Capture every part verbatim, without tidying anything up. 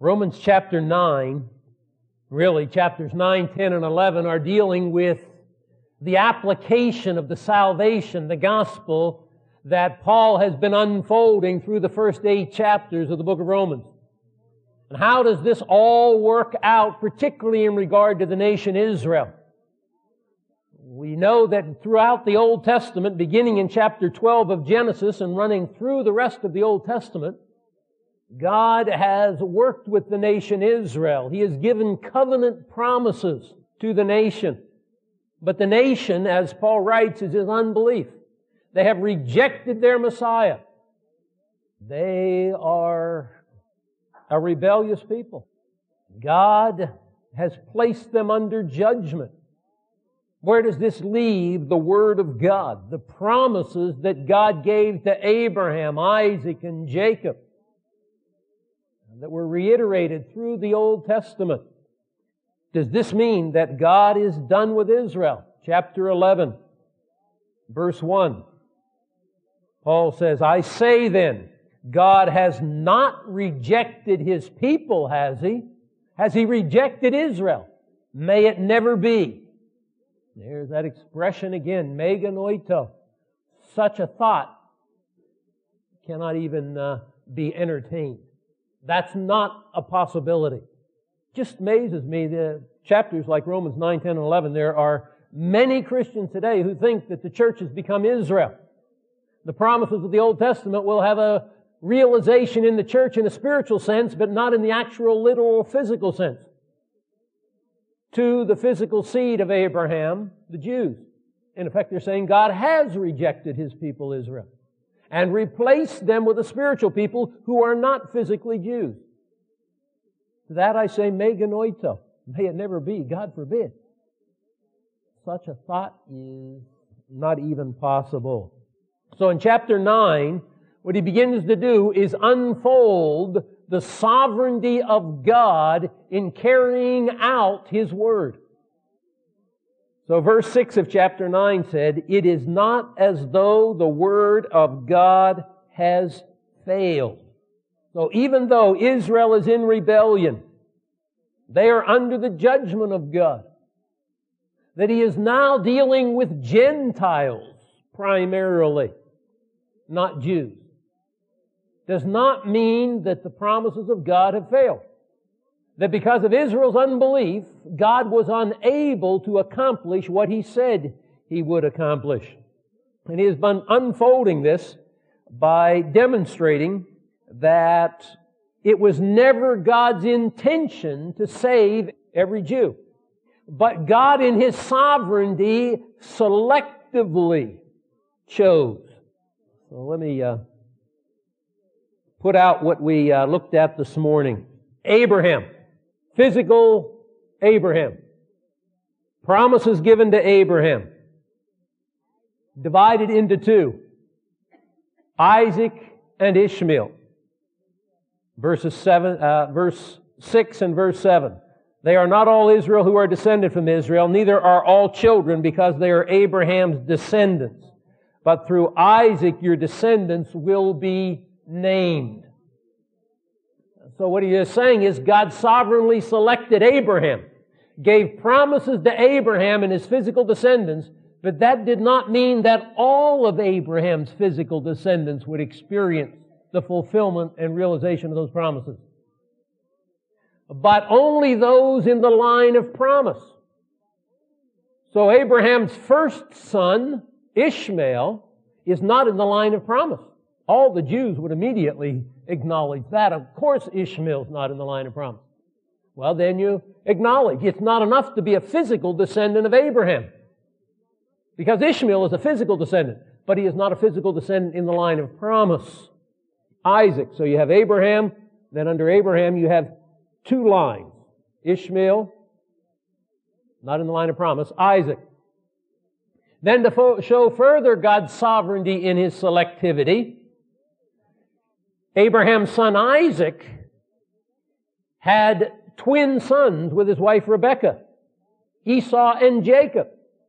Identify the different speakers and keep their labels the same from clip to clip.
Speaker 1: Romans chapter nine, really chapters nine, ten, and eleven are dealing with the application of the salvation, the gospel that Paul has been unfolding through the first eight chapters of the book of Romans. And how does this all work out, particularly in regard to the nation Israel? We know that throughout the Old Testament, beginning in chapter twelve of Genesis and running through the rest of the Old Testament, God has worked with the nation Israel. He has given covenant promises to the nation. But the nation, as Paul writes, is in unbelief. They have rejected their Messiah. They are a rebellious people. God has placed them under judgment. Where does this leave the Word of God? The promises that God gave to Abraham, Isaac, and Jacob, that were reiterated through the Old Testament. Does this mean that God is done with Israel? Chapter eleven, verse one. Paul says, I say then, God has not rejected His people, has He? Has He rejected Israel? May it never be. There's that expression again, meganoito. Such a thought cannot even uh, be entertained. That's not a possibility. Just amazes me, the chapters like Romans nine, ten, and eleven, there are many Christians today who think that the church has become Israel. The promises of the Old Testament will have a realization in the church in a spiritual sense, but not in the actual literal physical sense. To the physical seed of Abraham, the Jews. In effect, they're saying God has rejected His people Israel and replaced them with a spiritual people who are not physically Jews. To that I say, meganoito. May it never be. God forbid. Such a thought is not even possible. So in chapter nine, what he begins to do is unfold the sovereignty of God in carrying out His Word. So verse six of chapter nine said, it is not as though the Word of God has failed. So even though Israel is in rebellion, they are under the judgment of God. That He is now dealing with Gentiles primarily, not Jews, does not mean that the promises of God have failed. That because of Israel's unbelief, God was unable to accomplish what He said He would accomplish. And He has been unfolding this by demonstrating that it was never God's intention to save every Jew. But God in His sovereignty selectively chose. So let me uh, put out what we uh, looked at this morning. Abraham. Physical Abraham. Promises given to Abraham. Divided into two. Isaac and Ishmael. Verses seven, uh, verse six and verse seven. They are not all Israel who are descended from Israel, neither are all children, because they are Abraham's descendants. But through Isaac your descendants will be named. So what he is saying is God sovereignly selected Abraham, gave promises to Abraham and his physical descendants, but that did not mean that all of Abraham's physical descendants would experience the fulfillment and realization of those promises. But only those in the line of promise. So Abraham's first son, Ishmael, is not in the line of promise. All the Jews would immediately acknowledge that. Of course Ishmael's not in the line of promise. Well, then you acknowledge it's not enough to be a physical descendant of Abraham. Because Ishmael is a physical descendant, but he is not a physical descendant in the line of promise. Isaac. So you have Abraham, then under Abraham you have two lines. Ishmael, not in the line of promise. Isaac. Then to fo- show further God's sovereignty in His selectivity, Abraham's son Isaac had twin sons with his wife Rebekah, Esau and Jacob.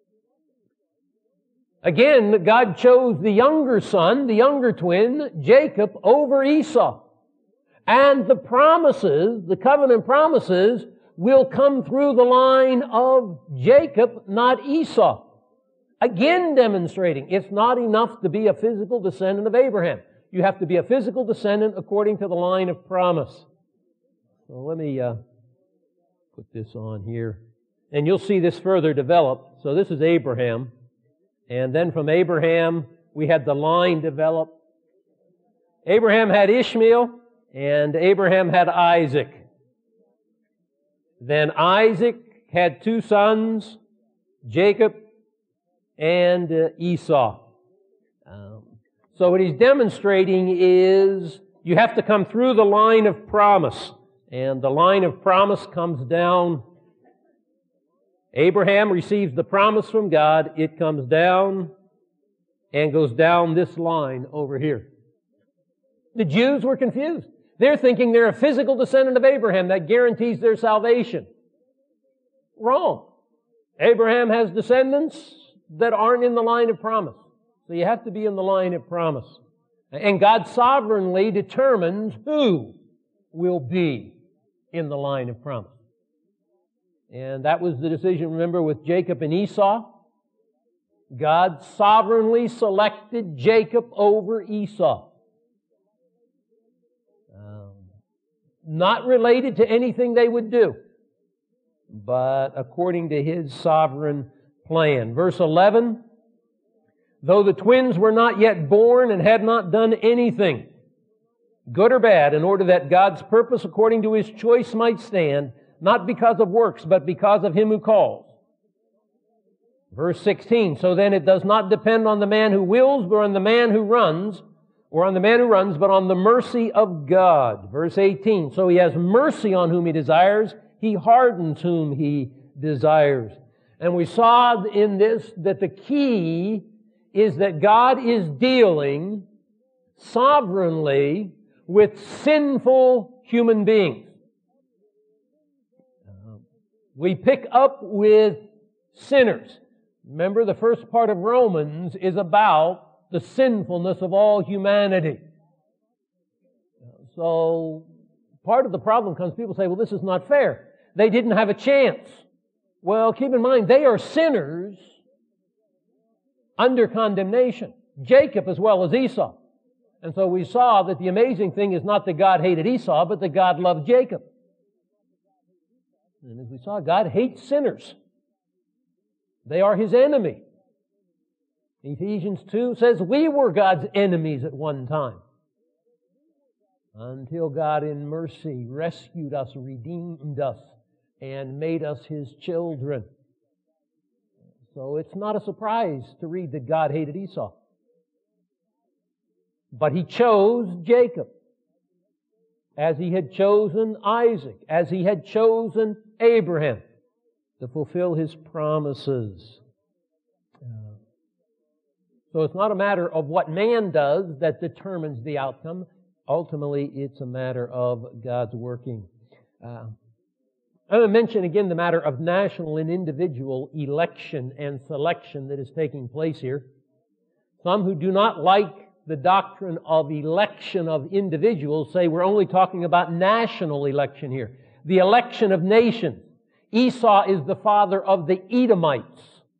Speaker 1: Again, God chose the younger son, the younger twin, Jacob, over Esau. And the promises, the covenant promises, will come through the line of Jacob, not Esau. Again demonstrating it's not enough to be a physical descendant of Abraham. You have to be a physical descendant according to the line of promise. So let me uh, put this on here. And you'll see this further developed. So this is Abraham. And then from Abraham, we had the line develop. Abraham had Ishmael, and Abraham had Isaac. Then Isaac had two sons, Jacob and uh, Esau. Um, so what he's demonstrating is you have to come through the line of promise. And the line of promise comes down. Abraham receives the promise from God. It comes down and goes down this line over here. The Jews were confused. They're thinking they're a physical descendant of Abraham that guarantees their salvation. Wrong. Abraham has descendants that aren't in the line of promise. So you have to be in the line of promise. And God sovereignly determines who will be in the line of promise. And that was the decision, remember, with Jacob and Esau. God sovereignly selected Jacob over Esau. Um, not related to anything they would do, but according to His sovereign plan. Verse eleven, though the twins were not yet born and had not done anything, good or bad, in order that God's purpose according to His choice might stand, not because of works, but because of Him who calls. Verse sixteen, so then it does not depend on the man who wills, but on the man who runs, or on the man who runs, but on the mercy of God. Verse eighteen, so He has mercy on whom He desires, He hardens whom He desires. And we saw in this that the key is that God is dealing sovereignly with sinful human beings. We pick up with sinners. Remember, the first part of Romans is about the sinfulness of all humanity. So, part of the problem comes, people say, well, this is not fair. They didn't have a chance. Well, keep in mind, they are sinners under condemnation. Jacob as well as Esau. And so we saw that the amazing thing is not that God hated Esau, but that God loved Jacob. And as we saw, God hates sinners. They are His enemy. Ephesians two says we were God's enemies at one time, until God in mercy rescued us, redeemed us, and made us His children. So it's not a surprise to read that God hated Esau. But He chose Jacob, as He had chosen Isaac, as He had chosen Abraham, to fulfill His promises. Uh, so it's not a matter of what man does that determines the outcome. Ultimately, it's a matter of God's working. Uh, I'm going to mention again the matter of national and individual election and selection that is taking place here. Some who do not like the doctrine of election of individuals say we're only talking about national election here. The election of nations. Esau is the father of the Edomites.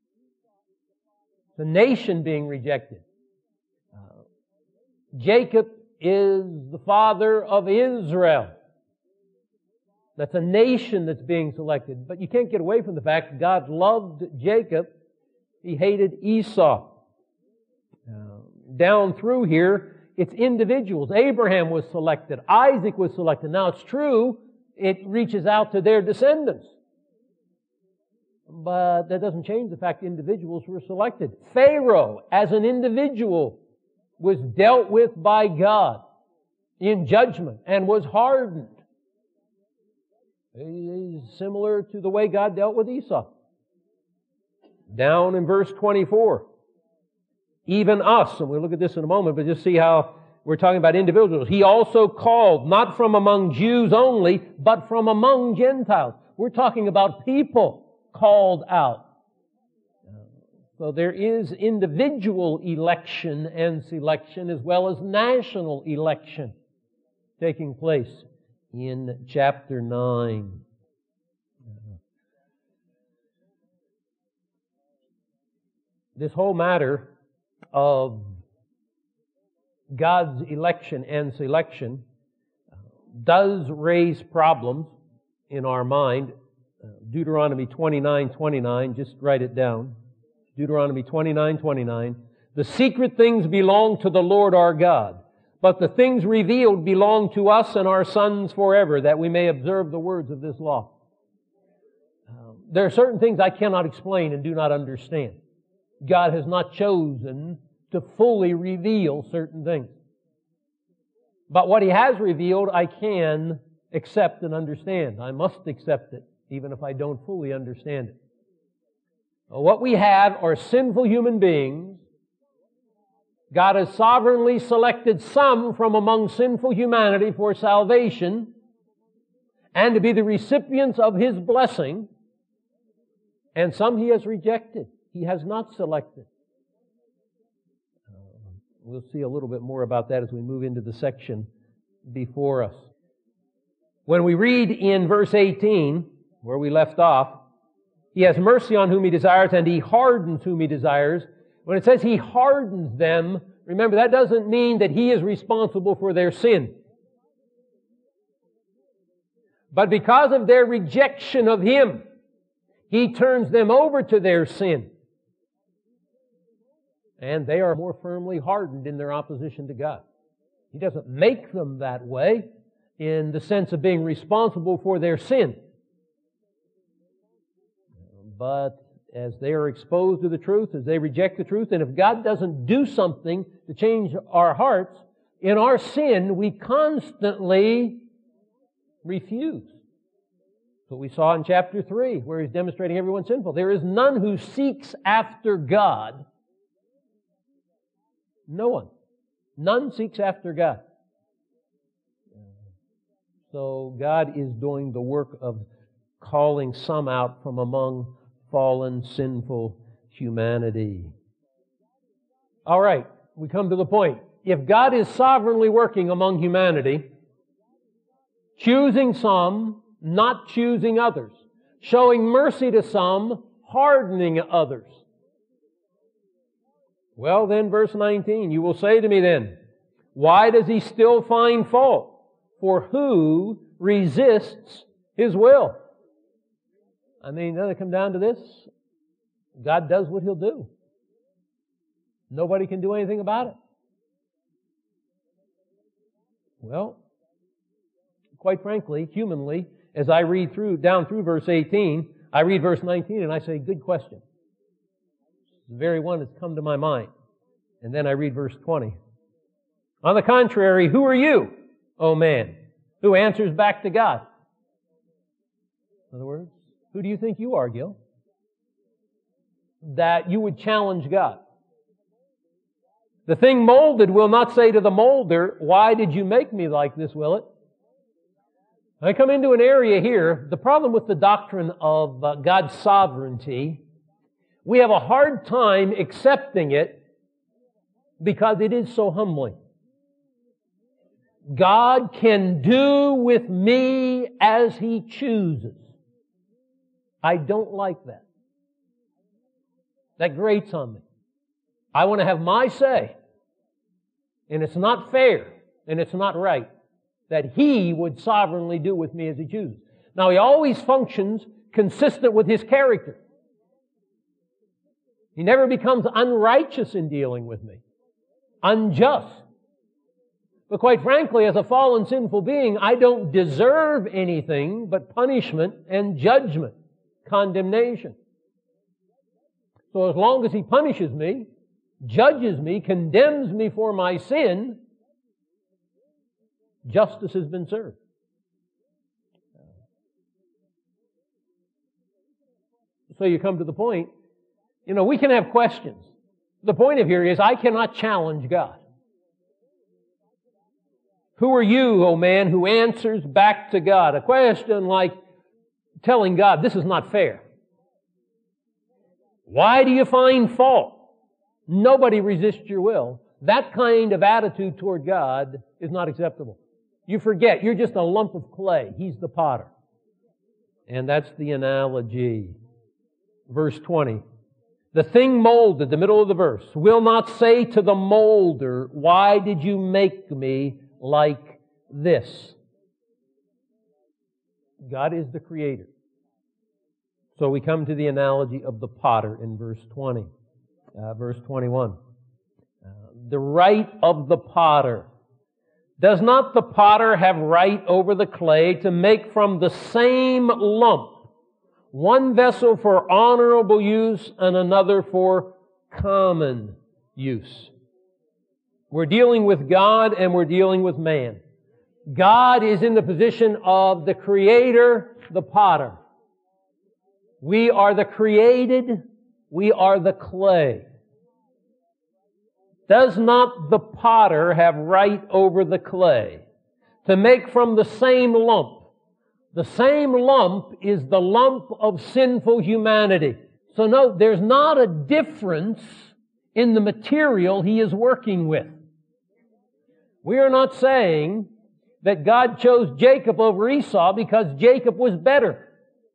Speaker 1: The nation being rejected. Uh, Jacob is the father of Israel. That's a nation that's being selected. But you can't get away from the fact that God loved Jacob. He hated Esau. Uh, down through here, it's individuals. Abraham was selected. Isaac was selected. Now it's true, it reaches out to their descendants. But that doesn't change the fact individuals were selected. Pharaoh, as an individual, was dealt with by God in judgment and was hardened. He's similar to the way God dealt with Esau. Down in verse twenty-four. Even us, and we'll look at this in a moment, but just see how we're talking about individuals. He also called, not from among Jews only, but from among Gentiles. We're talking about people called out. So there is individual election and selection as well as national election taking place in chapter nine. This whole matter of God's election and selection does raise problems in our mind. Deuteronomy twenty-nine twenty-nine, just write it down. Deuteronomy twenty-nine twenty-nine. The secret things belong to the Lord our God, but the things revealed belong to us and our sons forever, that we may observe the words of this law. Um, there are certain things I cannot explain and do not understand. God has not chosen to fully reveal certain things. But what He has revealed, I can accept and understand. I must accept it, even if I don't fully understand it. What we have are sinful human beings. God has sovereignly selected some from among sinful humanity for salvation and to be the recipients of His blessing, and some He has rejected. He has not selected. Uh, we'll see a little bit more about that as we move into the section before us. When we read in verse eighteen, where we left off, He has mercy on whom He desires, and He hardens whom He desires. When it says He hardens them, remember, that doesn't mean that He is responsible for their sin. But because of their rejection of Him, He turns them over to their sin. And they are more firmly hardened in their opposition to God. He doesn't make them that way in the sense of being responsible for their sin. But as they are exposed to the truth, as they reject the truth, and if God doesn't do something to change our hearts, in our sin, we constantly refuse. What we saw in chapter three, where He's demonstrating everyone's sinful. There is none who seeks after God. No one. None seeks after God. So God is doing the work of calling some out from among fallen, sinful humanity. All right, we come to the point. If God is sovereignly working among humanity, choosing some, not choosing others, showing mercy to some, hardening others. Well then, verse nineteen, you will say to me then, why does He still find fault? For who resists His will? I mean, doesn't it come down to this? God does what He'll do. Nobody can do anything about it. Well, quite frankly, humanly, as I read through, down through verse eighteen, I read verse nineteen and I say, good question. It's the very one that's come to my mind. And then I read verse twenty. On the contrary, who are you, O man, who answers back to God? In other words, who do you think you are, Gil? That you would challenge God. The thing molded will not say to the molder, why did you make me like this, will it? I come into an area here, the problem with the doctrine of uh, God's sovereignty, we have a hard time accepting it because it is so humbling. God can do with me as He chooses. I don't like that. That grates on me. I want to have my say. And it's not fair, and it's not right that He would sovereignly do with me as He chooses. Now, He always functions consistent with His character. He never becomes unrighteous in dealing with me, unjust. But quite frankly, as a fallen, sinful being, I don't deserve anything but punishment and judgment, condemnation. So as long as He punishes me, judges me, condemns me for my sin, justice has been served. So you come to the point, you know, we can have questions. The point of here is I cannot challenge God. Who are you, O man, who answers back to God? A question like telling God, this is not fair. Why do you find fault? Nobody resists your will. That kind of attitude toward God is not acceptable. You forget, you're just a lump of clay. He's the potter. And that's the analogy. Verse twenty. The thing molded, the middle of the verse, will not say to the molder, why did you make me like this? God is the creator. So we come to the analogy of the potter in verse twenty. Uh, verse twenty-one. Uh, the right of the potter. Does not the potter have right over the clay to make from the same lump one vessel for honorable use and another for common use? We're dealing with God and we're dealing with man. God is in the position of the creator, the potter. We are the created, we are the clay. Does not the potter have right over the clay to make from the same lump? The same lump is the lump of sinful humanity. So note, there's not a difference in the material He is working with. We are not saying that God chose Jacob over Esau because Jacob was better.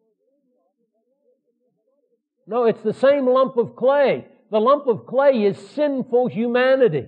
Speaker 1: No, it's the same lump of clay. The lump of clay is sinful humanity.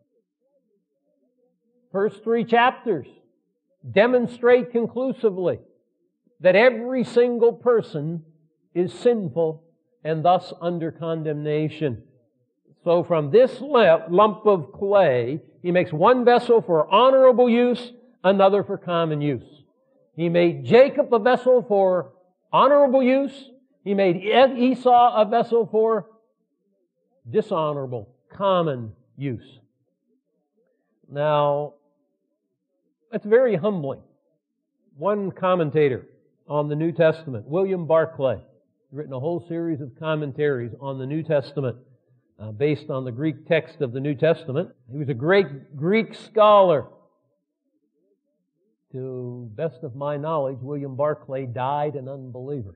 Speaker 1: First three chapters demonstrate conclusively that every single person is sinful and thus under condemnation. So from this lump of clay, He makes one vessel for honorable use, another for common use. He made Jacob a vessel for honorable use. He made Esau a vessel for dishonorable, common use. Now, that's very humbling. One commentator on the New Testament, William Barclay, written a whole series of commentaries on the New Testament uh, based on the Greek text of the New Testament. He was a great Greek scholar. To best of my knowledge, William Barclay died an unbeliever.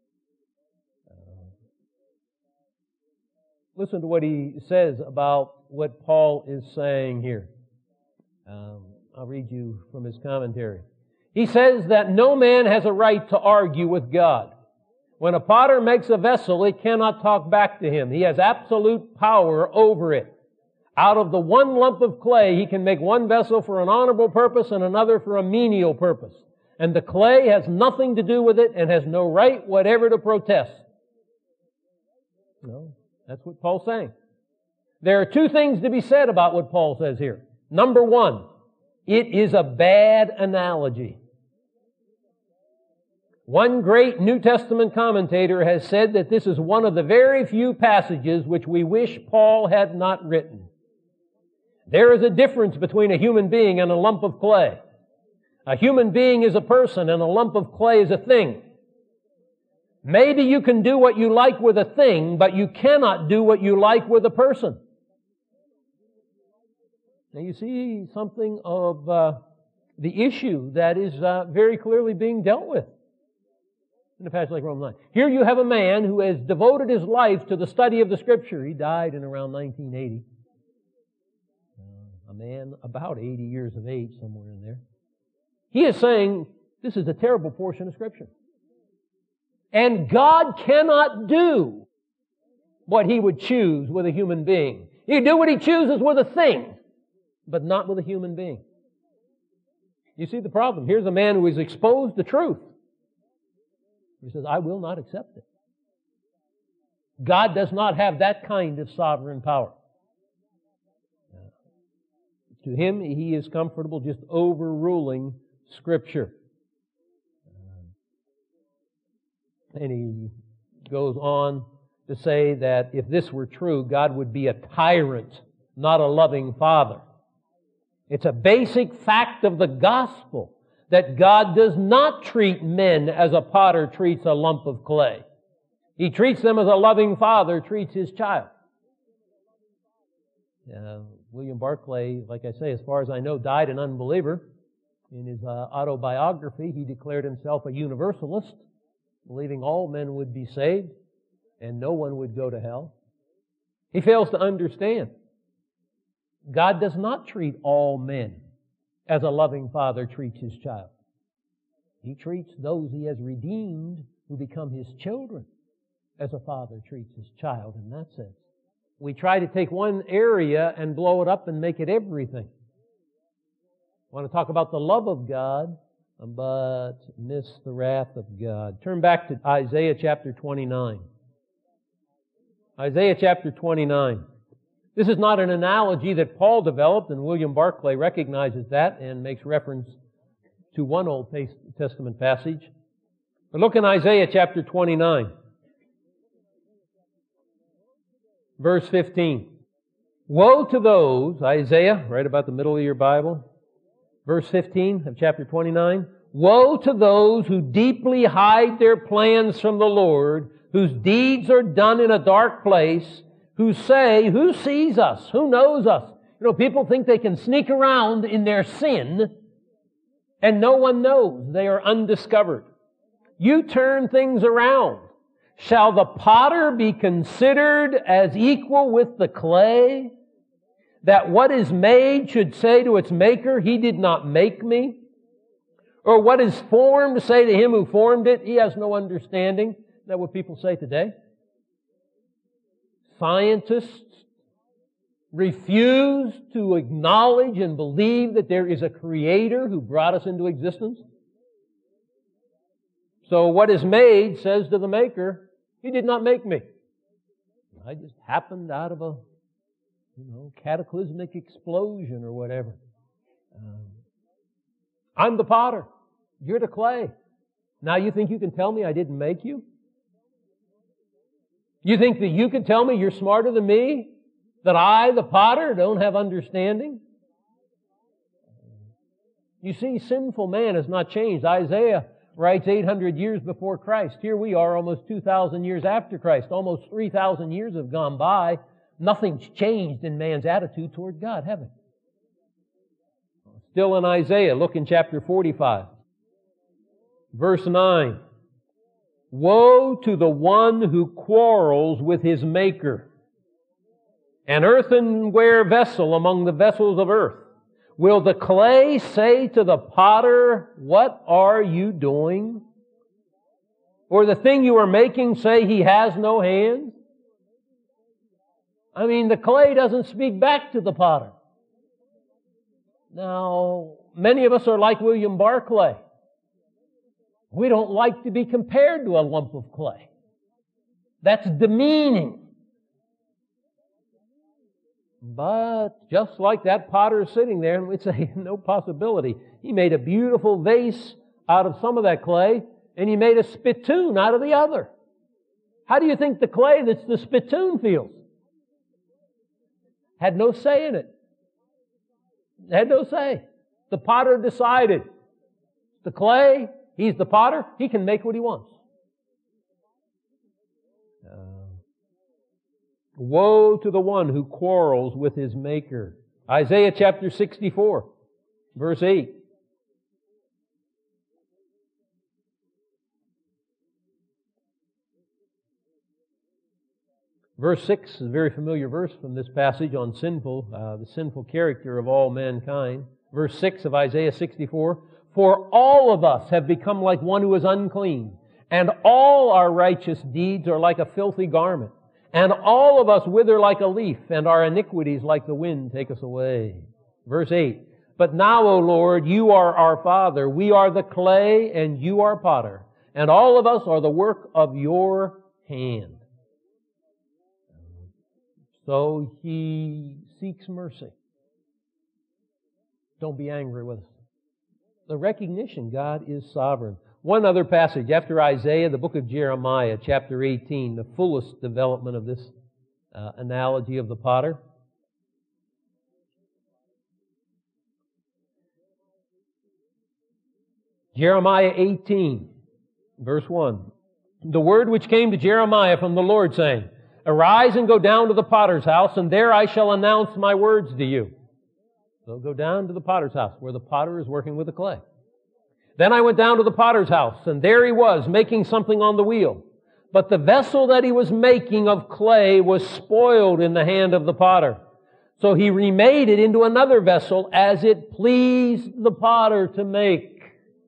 Speaker 1: Listen to what he says about what Paul is saying here. Um, I'll read you from his commentary. He says that no man has a right to argue with God. When a potter makes a vessel, it cannot talk back to him. He has absolute power over it. Out of the one lump of clay, he can make one vessel for an honorable purpose and another for a menial purpose. And the clay has nothing to do with it and has no right whatever to protest. No. That's what Paul's saying. There are two things to be said about what Paul says here. Number one, it is a bad analogy. One great New Testament commentator has said that this is one of the very few passages which we wish Paul had not written. There is a difference between a human being and a lump of clay. A human being is a person and a lump of clay is a thing. Maybe you can do what you like with a thing, but you cannot do what you like with a person. Now you see something of uh, the issue that is uh, very clearly being dealt with in a passage like Romans nine. Here you have a man who has devoted his life to the study of the Scripture. He died in around nineteen eighty. Uh, a man about eighty years of age, somewhere in there. He is saying, this is a terrible portion of Scripture. And God cannot do what He would choose with a human being. He can do what He chooses with a thing, but not with a human being. You see the problem. Here's a man who is exposed to truth. He says, I will not accept it. God does not have that kind of sovereign power. To Him, He is comfortable just overruling Scripture. And he goes on to say that if this were true, God would be a tyrant, not a loving Father. It's a basic fact of the gospel that God does not treat men as a potter treats a lump of clay. He treats them as a loving Father treats His child. Uh, William Barclay, like I say, as far as I know, died an unbeliever. In his uh, autobiography, he declared himself a universalist, believing all men would be saved and no one would go to hell. He fails to understand. God does not treat all men as a loving father treats his child. He treats those he has redeemed who become his children as a father treats his child in that sense. We try to take one area and blow it up and make it everything. I want to talk about the love of God, but miss the wrath of God. Turn back to Isaiah chapter twenty-nine. Isaiah chapter twenty-nine. This is not an analogy that Paul developed, and William Barclay recognizes that and makes reference to one Old Testament passage. But look in Isaiah chapter twenty-nine. Verse fifteen. Woe to those, Isaiah, right about the middle of your Bible, verse fifteen of chapter twenty-nine. Woe to those who deeply hide their plans from the Lord, whose deeds are done in a dark place, who say, who sees us? Who knows us? You know, people think they can sneak around in their sin and no one knows. They are undiscovered. You turn things around. Shall the potter be considered as equal with the clay? That what is made should say to its maker, He did not make me? Or what is formed say to him who formed it, He has no understanding? Is that what people say today? Scientists refuse to acknowledge and believe that there is a Creator who brought us into existence. So what is made says to the Maker, He did not make me. I just happened out of a, you know, cataclysmic explosion or whatever. Um, I'm the potter. You're the clay. Now you think you can tell me I didn't make you? You think that you can tell me you're smarter than me? That I, the potter, don't have understanding? You see, sinful man has not changed. Isaiah writes eight hundred years before Christ. Here we are almost two thousand years after Christ. Almost three thousand years have gone by. Nothing's changed in man's attitude toward God, have it? Still in Isaiah, look in chapter forty-five. Verse nine. Woe to the one who quarrels with his Maker. An earthenware vessel among the vessels of earth. Will the clay say to the potter, what are you doing? Or the thing you are making say he has no hands? I mean, the clay doesn't speak back to the potter. Now, many of us are like William Barclay. We don't like to be compared to a lump of clay. That's demeaning. But just like that potter is sitting there, and we'd say, no possibility. He made a beautiful vase out of some of that clay, and he made a spittoon out of the other. How do you think the clay that's the spittoon feels? Had no say in it. Had no say. The potter decided. The clay, he's the potter, he can make what he wants. Uh, woe to the one who quarrels with his Maker. Isaiah chapter sixty-four, verse eight. Verse six is a very familiar verse from this passage on sinful, uh, the sinful character of all mankind. Verse six of Isaiah sixty-four. For all of us have become like one who is unclean, and all our righteous deeds are like a filthy garment, and all of us wither like a leaf, and our iniquities like the wind take us away. Verse eight. But now, O Lord, you are our Father. We are the clay, and you are potter, and all of us are the work of your hand. So He seeks mercy. Don't be angry with us. The recognition God is sovereign. One other passage after Isaiah, the book of Jeremiah, chapter eighteen, the fullest development of this uh, analogy of the potter. Jeremiah eighteen, verse one. The word which came to Jeremiah from the Lord, saying, Arise and go down to the potter's house, and there I shall announce my words to you. So go down to the potter's house, where the potter is working with the clay. Then I went down to the potter's house, and there he was, making something on the wheel. But the vessel that he was making of clay was spoiled in the hand of the potter. So He remade it into another vessel as it pleased the potter to make.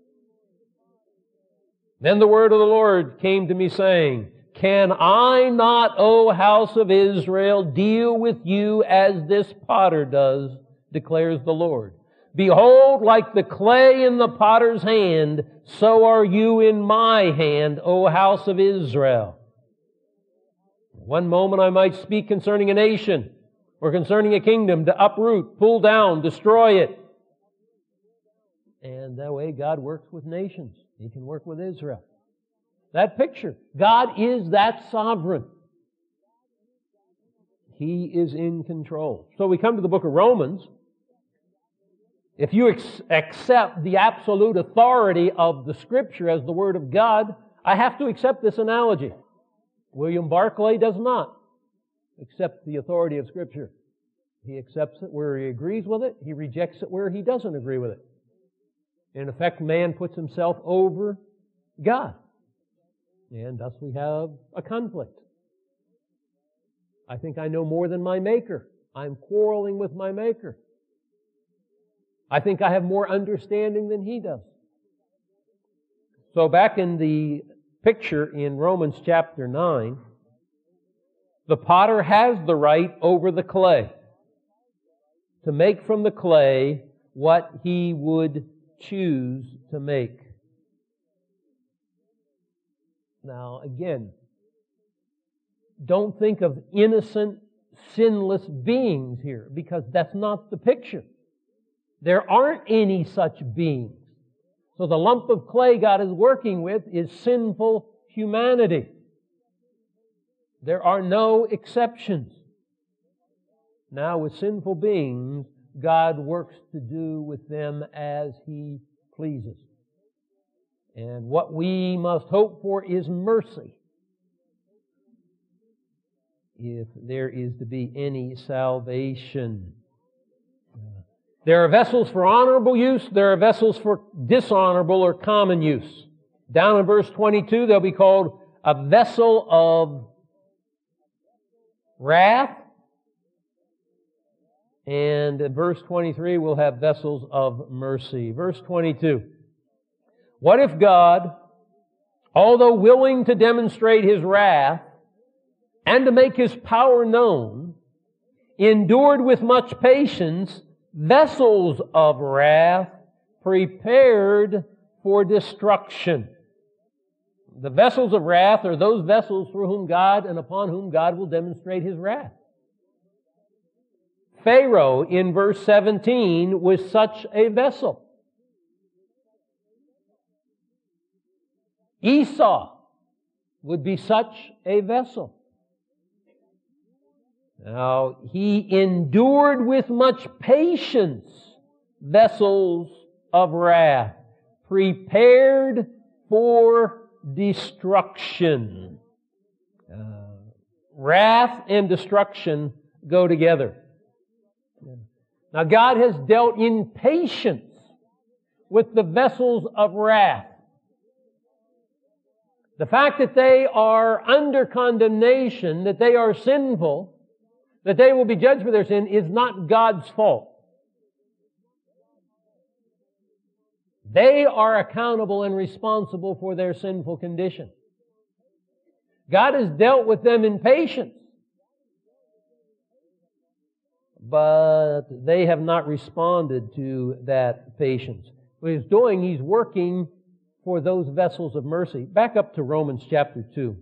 Speaker 1: Then the word of the Lord came to me saying, Can I not, O house of Israel, deal with you as this potter does, declares the Lord. Behold, like the clay in the potter's hand, so are you in my hand, O house of Israel. One moment I might speak concerning a nation or concerning a kingdom to uproot, pull down, destroy it. And that way God works with nations. He can work with Israel. That picture, God is that sovereign. He is in control. So we come to the book of Romans. If you ex- accept the absolute authority of the Scripture as the Word of God, I have to accept this analogy. William Barclay does not accept the authority of Scripture. He accepts it where he agrees with it. He rejects it where he doesn't agree with it. In effect, man puts himself over God. And thus we have a conflict. I think I know more than my Maker. I'm quarreling with my Maker. I think I have more understanding than He does. So back in the picture in Romans chapter nine, the potter has the right over the clay to make from the clay what he would choose to make. Now, again, don't think of innocent, sinless beings here, because that's not the picture. There aren't any such beings. So the lump of clay God is working with is sinful humanity. There are no exceptions. Now, with sinful beings, God works to do with them as He pleases. And what we must hope for is mercy, if there is to be any salvation. There are vessels for honorable use. There are vessels for dishonorable or common use. Down in verse twenty-two, they'll be called a vessel of wrath. And in verse twenty-three, we'll have vessels of mercy. Verse twenty-two. What if God, although willing to demonstrate His wrath and to make His power known, endured with much patience vessels of wrath prepared for destruction? The vessels of wrath are those vessels through whom God and upon whom God will demonstrate His wrath. Pharaoh in verse seventeen was such a vessel. Esau would be such a vessel. Now, he endured with much patience vessels of wrath, prepared for destruction. Uh, wrath and destruction go together. Now, God has dealt in patience with the vessels of wrath. The fact that they are under condemnation, that they are sinful, that they will be judged for their sin, is not God's fault. They are accountable and responsible for their sinful condition. God has dealt with them in patience, but they have not responded to that patience. What He's doing, He's working for those vessels of mercy. Back up to Romans chapter two.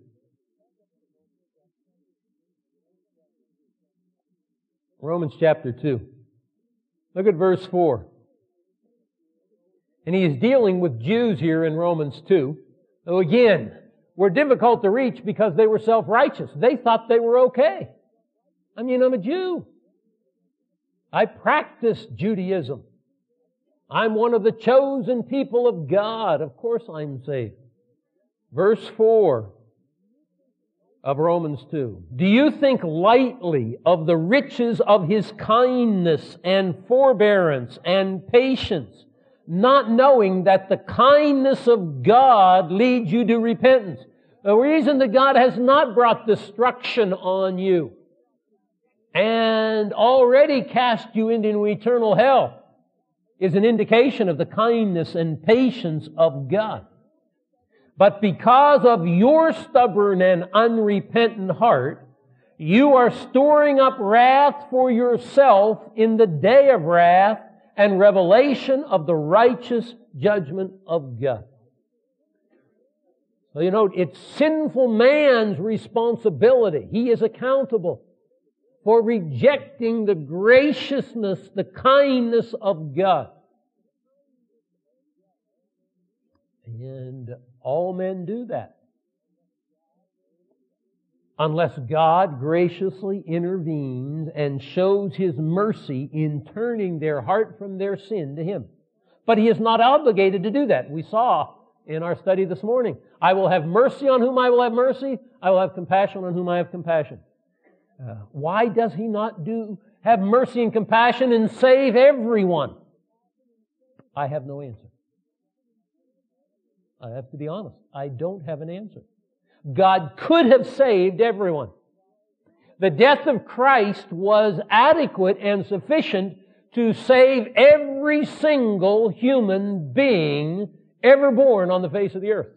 Speaker 1: Romans chapter two. Look at verse four. And he is dealing with Jews here in Romans two, who again were difficult to reach because they were self-righteous. They thought they were okay. I mean, I'm a Jew. I practice Judaism. I'm one of the chosen people of God. Of course I'm saved. Verse four of Romans two. Do you think lightly of the riches of His kindness and forbearance and patience, not knowing that the kindness of God leads you to repentance? The reason that God has not brought destruction on you and already cast you into eternal hell is an indication of the kindness and patience of God. But because of your stubborn and unrepentant heart, you are storing up wrath for yourself in the day of wrath and revelation of the righteous judgment of God. So you know, it's sinful man's responsibility. He is accountable for rejecting the graciousness, the kindness of God. And all men do that. Unless God graciously intervenes and shows His mercy in turning their heart from their sin to Him. But He is not obligated to do that. We saw in our study this morning, I will have mercy on whom I will have mercy. I will have compassion on whom I have compassion. Uh, why does He not do have mercy and compassion and save everyone? I have no answer. I have to be honest. I don't have an answer. God could have saved everyone. The death of Christ was adequate and sufficient to save every single human being ever born on the face of the earth.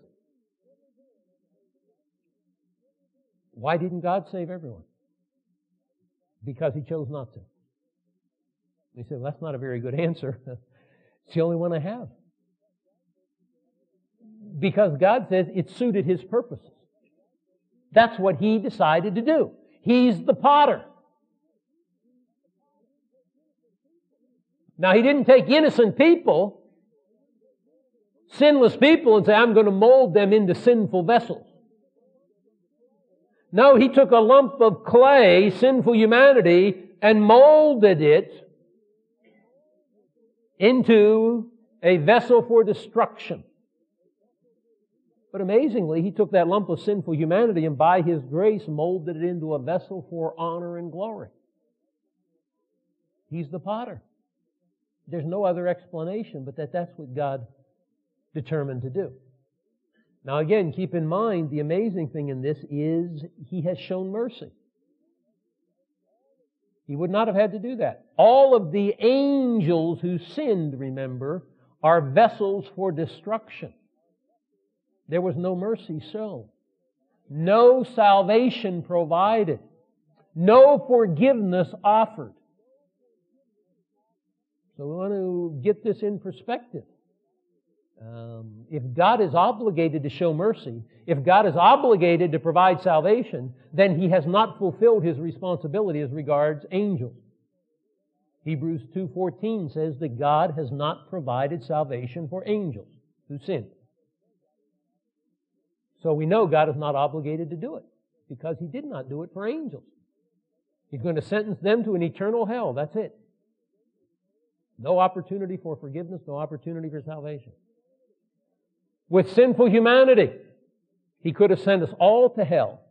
Speaker 1: Why didn't God save everyone? Because He chose not to. You say, well, that's not a very good answer. It's the only one I have. Because God says it suited His purposes. That's what He decided to do. He's the potter. Now, He didn't take innocent people, sinless people, and say, I'm going to mold them into sinful vessels. No, He took a lump of clay, sinful humanity, and molded it into a vessel for destruction. But amazingly, He took that lump of sinful humanity and by His grace molded it into a vessel for honor and glory. He's the potter. There's no other explanation but that that's what God determined to do. Now again, keep in mind, the amazing thing in this is He has shown mercy. He would not have had to do that. All of the angels who sinned, remember, are vessels for destruction. There was no mercy shown, no salvation provided, no forgiveness offered. So we want to get this in perspective. Um, if God is obligated to show mercy, if God is obligated to provide salvation, then He has not fulfilled His responsibility as regards angels. Hebrews two fourteen says that God has not provided salvation for angels who sin. So we know God is not obligated to do it because He did not do it for angels. He's going to sentence them to an eternal hell. That's it. No opportunity for forgiveness, no opportunity for salvation. With sinful humanity, He could have sent us all to hell,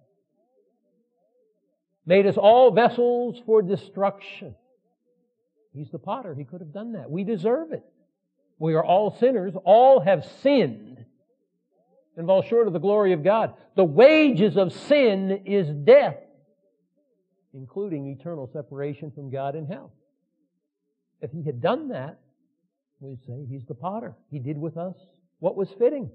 Speaker 1: made us all vessels for destruction. He's the potter. He could have done that. We deserve it. We are all sinners. All have sinned and fall short of the glory of God. The wages of sin is death, including eternal separation from God in hell. If He had done that, we'd say He's the potter. He did with us what was fitting.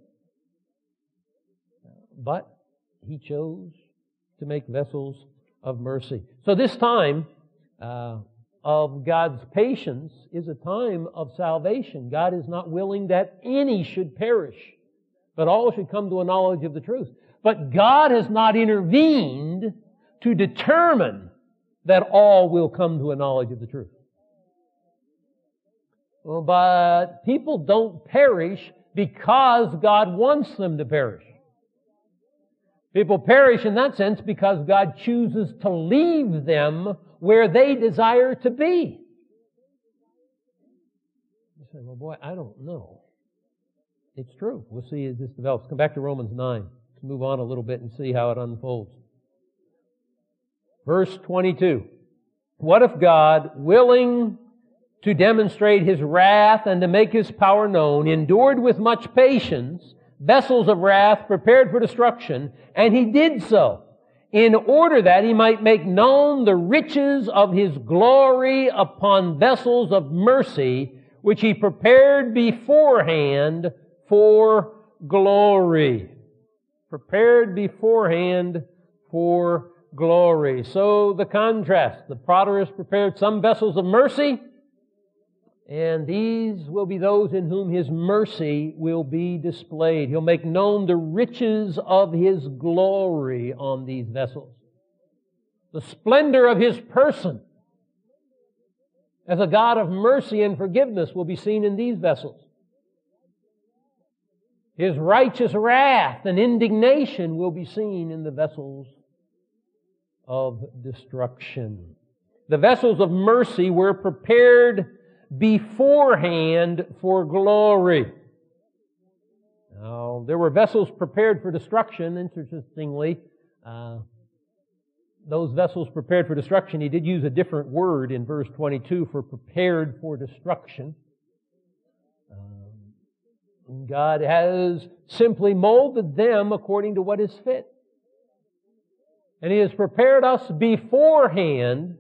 Speaker 1: But He chose to make vessels of mercy. So this time uh, of God's patience is a time of salvation. God is not willing that any should perish, but all should come to a knowledge of the truth. But God has not intervened to determine that all will come to a knowledge of the truth. Well, but people don't perish because God wants them to perish. People perish in that sense because God chooses to leave them where they desire to be. You say, well, boy, I don't know. It's true. We'll see as this develops. Come back to Romans nine. Let's move on a little bit and see how it unfolds. Verse twenty-two. What if God, willing to demonstrate His wrath and to make His power known, endured with much patience vessels of wrath prepared for destruction, and He did so, in order that He might make known the riches of His glory upon vessels of mercy, which He prepared beforehand for glory. Prepared beforehand for glory. So the contrast. The potter has prepared some vessels of mercy, and these will be those in whom His mercy will be displayed. He'll make known the riches of His glory on these vessels. The splendor of His person as a God of mercy and forgiveness will be seen in these vessels. His righteous wrath and indignation will be seen in the vessels of destruction. The vessels of mercy were prepared beforehand for glory. Now, there were vessels prepared for destruction. Interestingly, uh, those vessels prepared for destruction, he did use a different word in verse twenty-two for prepared for destruction. Um, God has simply molded them according to what is fit. And He has prepared us beforehand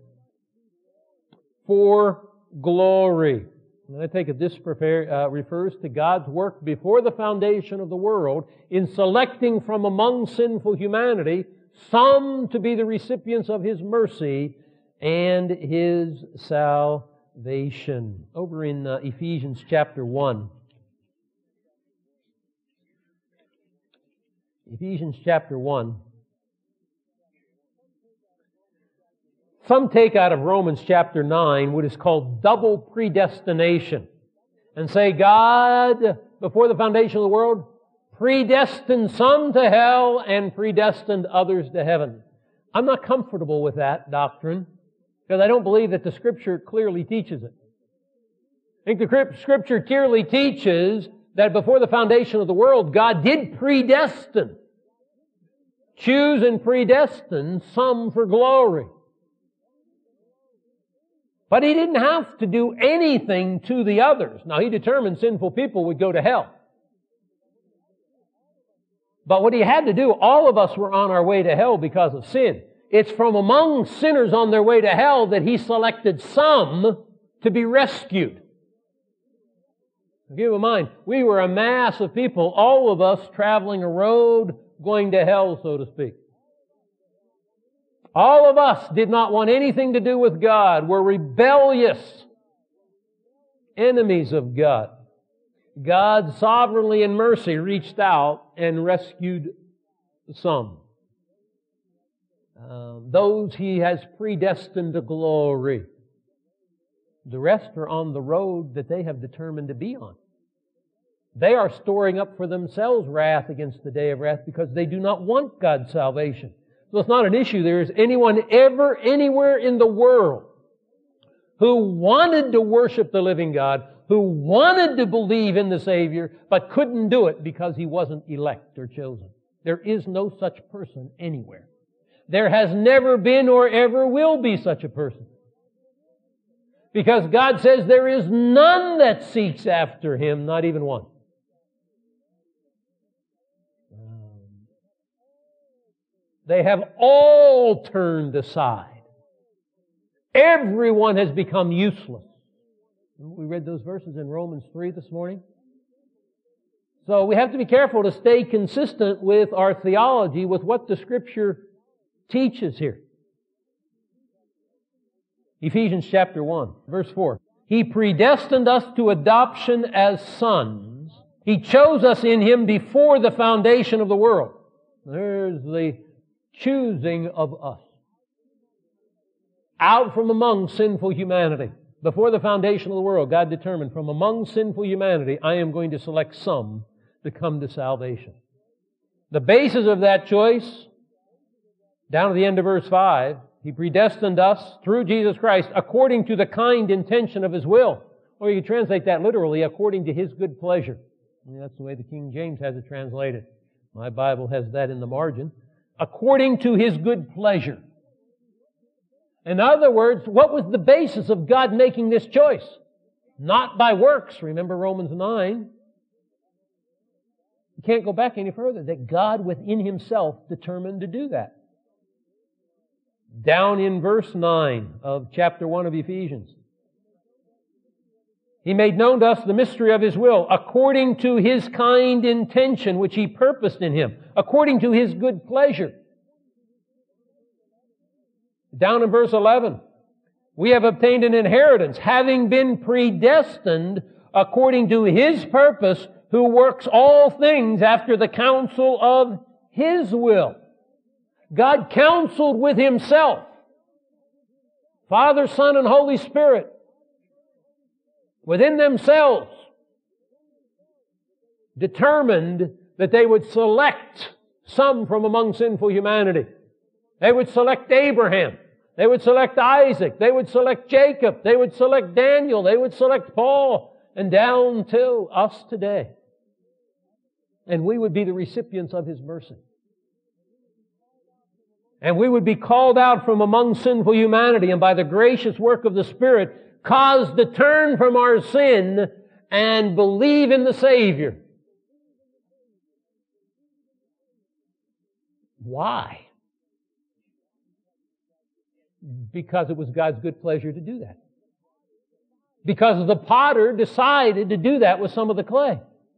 Speaker 1: for glory. And I take it this prepare, uh, refers to God's work before the foundation of the world in selecting from among sinful humanity some to be the recipients of His mercy and His salvation. Over in uh, Ephesians chapter one. Ephesians chapter one. Some take out of Romans chapter nine what is called double predestination and say God, before the foundation of the world, predestined some to hell and predestined others to heaven. I'm not comfortable with that doctrine because I don't believe that the Scripture clearly teaches it. I think the Scripture clearly teaches that before the foundation of the world, God did predestine, choose and predestine some for glory. But He didn't have to do anything to the others. Now, He determined sinful people would go to hell. But what He had to do, all of us were on our way to hell because of sin. It's from among sinners on their way to hell that He selected some to be rescued. Keep in mind, we were a mass of people, all of us traveling a road going to hell, so to speak. All of us did not want anything to do with God. We're rebellious enemies of God. God sovereignly in mercy reached out and rescued some. Uh, those He has predestined to glory. The rest are on the road that they have determined to be on. They are storing up for themselves wrath against the day of wrath because they do not want God's salvation. So it's not an issue there is anyone ever, anywhere in the world who wanted to worship the living God, who wanted to believe in the Savior, but couldn't do it because he wasn't elect or chosen. There is no such person anywhere. There has never been or ever will be such a person. Because God says there is none that seeks after Him, not even one. They have all turned aside. Everyone has become useless. We read those verses in Romans three this morning. So we have to be careful to stay consistent with our theology, with what the Scripture teaches here. Ephesians chapter one, verse four. He predestined us to adoption as sons. He chose us in Him before the foundation of the world. There's the choosing of us. Out from among sinful humanity. Before the foundation of the world, God determined from among sinful humanity, I am going to select some to come to salvation. The basis of that choice, down at the end of verse five, He predestined us through Jesus Christ according to the kind intention of His will. Or you can translate that literally, according to His good pleasure. And that's the way the King James has it translated. My Bible has that in the margin. According to His good pleasure. In other words, what was the basis of God making this choice? Not by works. Remember Romans nine. You can't go back any further. That God within Himself determined to do that. down in verse nine of chapter one of Ephesians. He made known to us the mystery of His will, according to His kind intention, which He purposed in Him, according to His good pleasure. Down in verse eleven, we have obtained an inheritance, having been predestined according to His purpose, who works all things after the counsel of His will. God counseled with Himself, Father, Son, and Holy Spirit, within themselves, determined that they would select some from among sinful humanity. They would select Abraham. They would select Isaac. They would select Jacob. They would select Daniel. They would select Paul, and down to us today. And we would be the recipients of His mercy. And we would be called out from among sinful humanity, and by the gracious work of the Spirit, caused to turn from our sin and believe in the Savior. Why? Because it was God's good pleasure to do that. Because the potter decided to do that with some of the clay.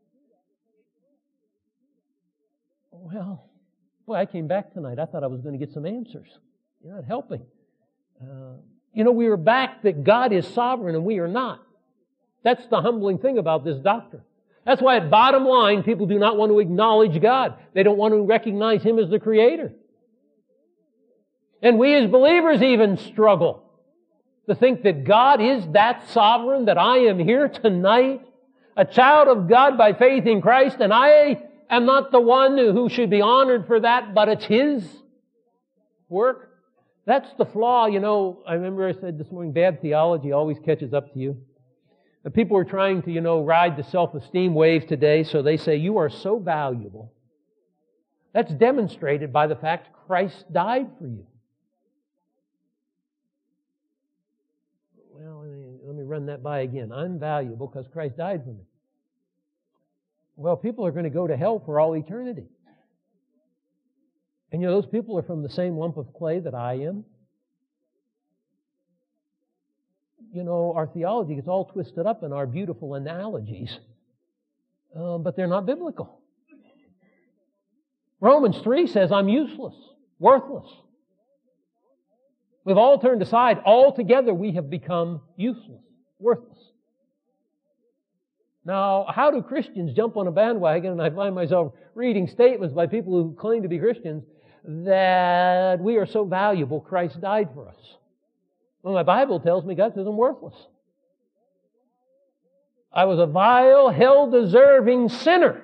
Speaker 1: Well, boy, I came back tonight. I thought I was going to get some answers. You're not helping. Uh, you know, we are back that God is sovereign and we are not. That's the humbling thing about this doctrine. That's why at bottom line, people do not want to acknowledge God. They don't want to recognize Him as the Creator. And we as believers even struggle to think that God is that sovereign, that I am here tonight, a child of God by faith in Christ, and I am not the one who should be honored for that, but it's His work. That's the flaw. You know, I remember I said this morning, bad theology always catches up to you. The people are trying to, you know, ride the self-esteem wave today, so they say, you are so valuable. That's demonstrated by the fact Christ died for you. Well, let me run that by again. I'm valuable because Christ died for me. Well, people are going to go to hell for all eternity. And you know, those people are from the same lump of clay that I am. You know, our theology gets all twisted up in our beautiful analogies, um, but they're not biblical. Romans three says, I'm useless, worthless. We've all turned aside. Altogether, we have become useless, worthless. Now, how do Christians jump on a bandwagon? And I find myself reading statements by people who claim to be Christians that we are so valuable, Christ died for us. Well, my Bible tells me God says I'm worthless. I was a vile, hell-deserving sinner,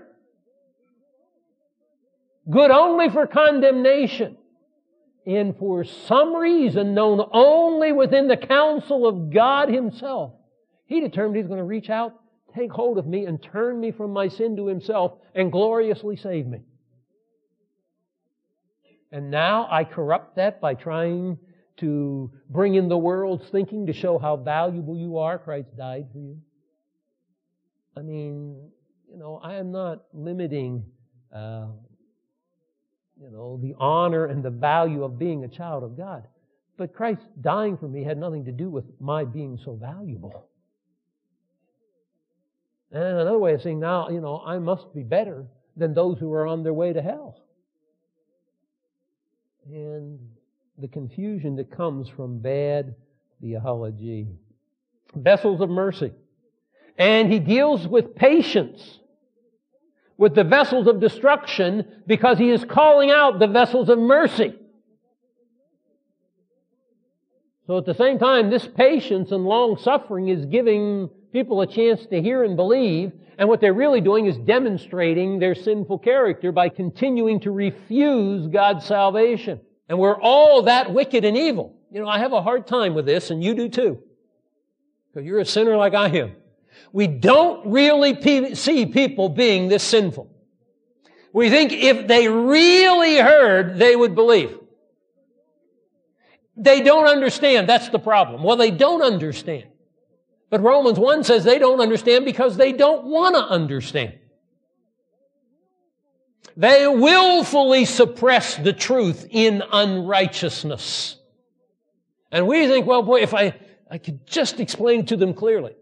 Speaker 1: good only for condemnation. And for some reason known only within the counsel of God Himself, He determined He's going to reach out, take hold of me, and turn me from my sin to Himself and gloriously save me. And now I corrupt that by trying to bring in the world's thinking to show how valuable you are. Christ died for you. I mean, you know, I am not limiting uh, You know, the honor and the value of being a child of God. But Christ dying for me had nothing to do with my being so valuable. And another way of saying, now, you know, I must be better than those who are on their way to hell. And the confusion that comes from bad theology. Vessels of mercy. And He deals with patience with the vessels of destruction because He is calling out the vessels of mercy. So at the same time, this patience and long suffering is giving people a chance to hear and believe, and what they're really doing is demonstrating their sinful character by continuing to refuse God's salvation. And we're all that wicked and evil. You know, I have a hard time with this, and you do too. Because you're a sinner like I am. We don't really pe- see people being this sinful. We think if they really heard, they would believe. They don't understand. That's the problem. Well, they don't understand. But Romans one says they don't understand because they don't want to understand. They willfully suppress the truth in unrighteousness. And we think, well, boy, if I, I could just explain it to them clearly.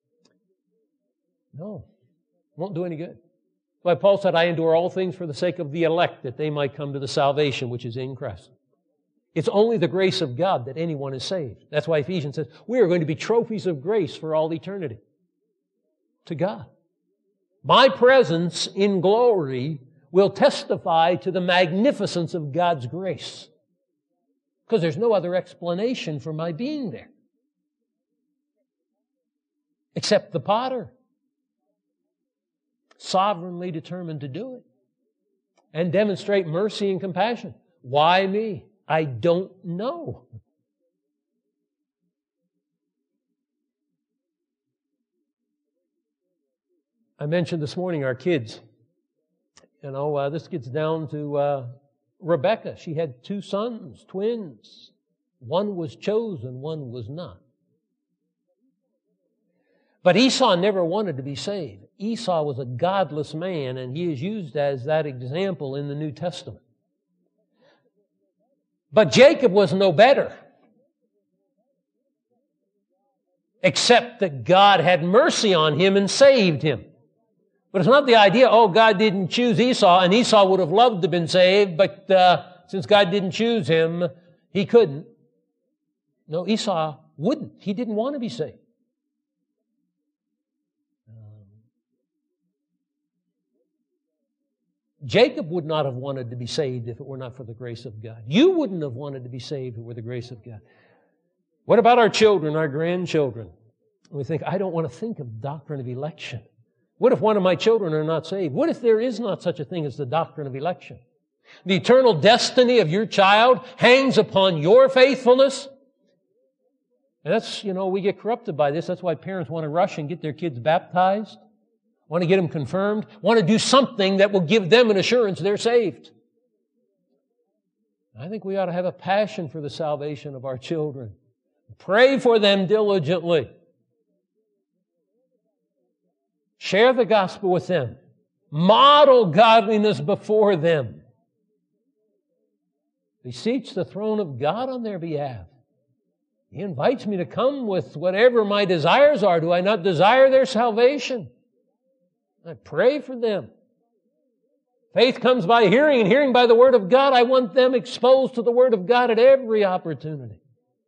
Speaker 1: No, won't do any good. That's why Paul said, I endure all things for the sake of the elect, that they might come to the salvation which is in Christ. It's only the grace of God that anyone is saved. That's why Ephesians says, we are going to be trophies of grace for all eternity to God. My presence in glory will testify to the magnificence of God's grace. Because there's no other explanation for my being there. Except the potter. Sovereignly determined to do it. And demonstrate mercy and compassion. Why me? I don't know. I mentioned this morning our kids. You know, uh, this gets down to uh, Rebecca. She had two sons, twins. One was chosen, one was not. But Esau never wanted to be saved. Esau was a godless man, and he is used as that example in the New Testament. But Jacob was no better. Except that God had mercy on him and saved him. But it's not the idea, oh, God didn't choose Esau, and Esau would have loved to have been saved, but uh, since God didn't choose him, he couldn't. No, Esau wouldn't. He didn't want to be saved. Um, Jacob would not have wanted to be saved if it were not for the grace of God. You wouldn't have wanted to be saved if it were the grace of God. What about our children, our grandchildren? We think, I don't want to think of doctrine of election. What if one of my children are not saved? What if there is not such a thing as the doctrine of election? The eternal destiny of your child hangs upon your faithfulness. And that's, you know, we get corrupted by this. That's why parents want to rush and get their kids baptized, want to get them confirmed, want to do something that will give them an assurance they're saved. I think we ought to have a passion for the salvation of our children. Pray for them diligently. Share the gospel with them. Model godliness before them. Beseech the throne of God on their behalf. He invites me to come with whatever my desires are. Do I not desire their salvation? I pray for them. Faith comes by hearing, and hearing by the Word of God. I want them exposed to the Word of God at every opportunity.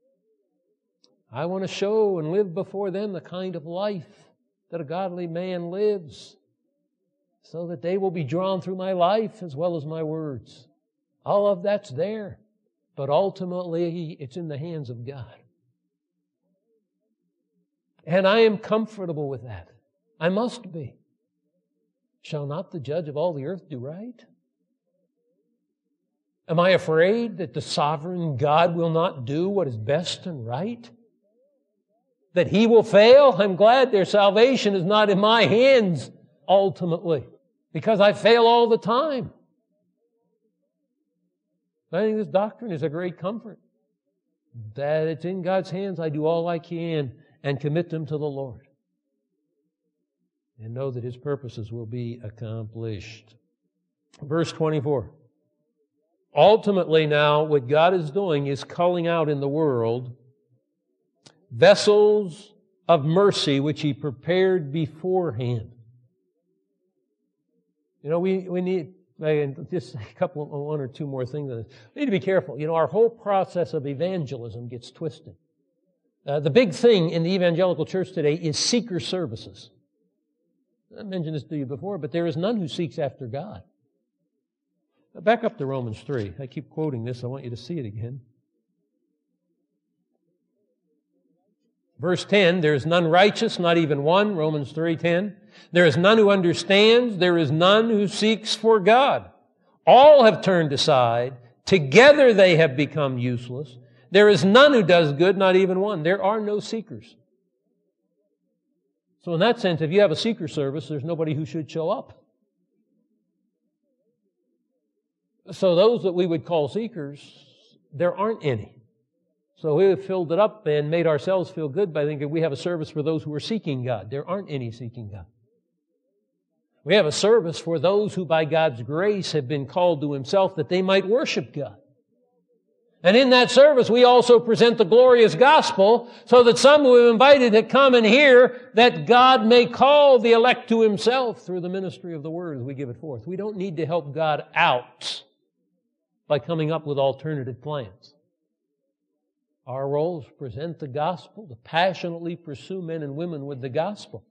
Speaker 1: I want to show and live before them the kind of life that a godly man lives, so that they will be drawn through my life as well as my words. All of that's there, but ultimately it's in the hands of God. And I am comfortable with that. I must be. Shall not the judge of all the earth do right? Am I afraid that the sovereign God will not do what is best and right? That He will fail? I'm glad their salvation is not in my hands ultimately, because I fail all the time. I think this doctrine is a great comfort. That it's in God's hands. I do all I can and commit them to the Lord. And know that His purposes will be accomplished. Verse twenty-four. Ultimately now, what God is doing is culling out in the world vessels of mercy which He prepared beforehand. You know, we, we need, just a couple, one or two more things. We need to be careful. You know, our whole process of evangelism gets twisted. Uh, the big thing in the evangelical church today is seeker services. I mentioned this to you before, but there is none who seeks after God. Now back up to Romans three. I keep quoting this. I want you to see it again. Verse ten, there is none righteous, not even one, Romans three ten. There is none who understands, there is none who seeks for God. All have turned aside, together they have become useless. There is none who does good, not even one. There are no seekers. So in that sense, if you have a seeker service, there's nobody who should show up. So those that we would call seekers, there aren't any. So we have filled it up and made ourselves feel good by thinking we have a service for those who are seeking God. There aren't any seeking God. We have a service for those who by God's grace have been called to Himself that they might worship God. And in that service, we also present the glorious gospel so that some who have invited to come and hear that God may call the elect to Himself through the ministry of the Word as we give it forth. We don't need to help God out by coming up with alternative plans. Our role is to present the gospel, to passionately pursue men and women with the gospel.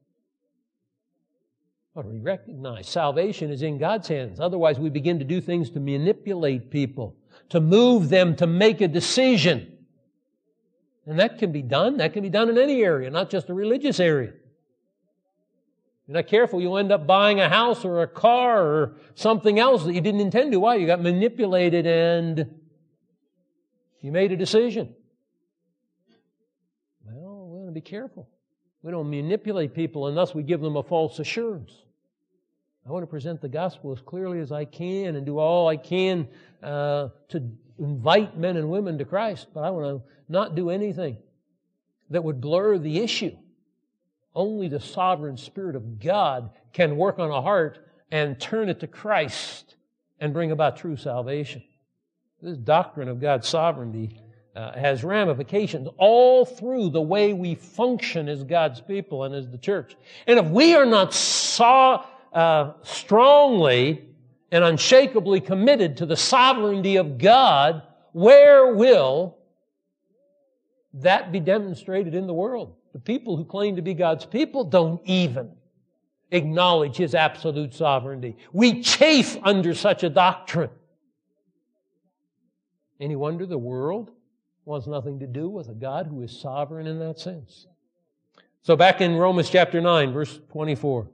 Speaker 1: But we recognize salvation is in God's hands. Otherwise, we begin to do things to manipulate people, to move them to make a decision. And that can be done. That can be done in any area, not just a religious area. If you're not careful, you'll end up buying a house or a car or something else that you didn't intend to. Why? You got manipulated and you made a decision. Well, we want to be careful. We don't manipulate people, and thus we give them a false assurance. I want to present the gospel as clearly as I can and do all I can uh, to invite men and women to Christ, but I want to not do anything that would blur the issue. Only the sovereign Spirit of God can work on a heart and turn it to Christ and bring about true salvation. This doctrine of God's sovereignty Uh, has ramifications all through the way we function as God's people and as the church. And if we are not so, uh, strongly and unshakably committed to the sovereignty of God, where will that be demonstrated in the world? The people who claim to be God's people don't even acknowledge His absolute sovereignty. We chafe under such a doctrine. Any wonder the world wants nothing to do with a God who is sovereign in that sense. So back in Romans chapter nine, verse twenty-four.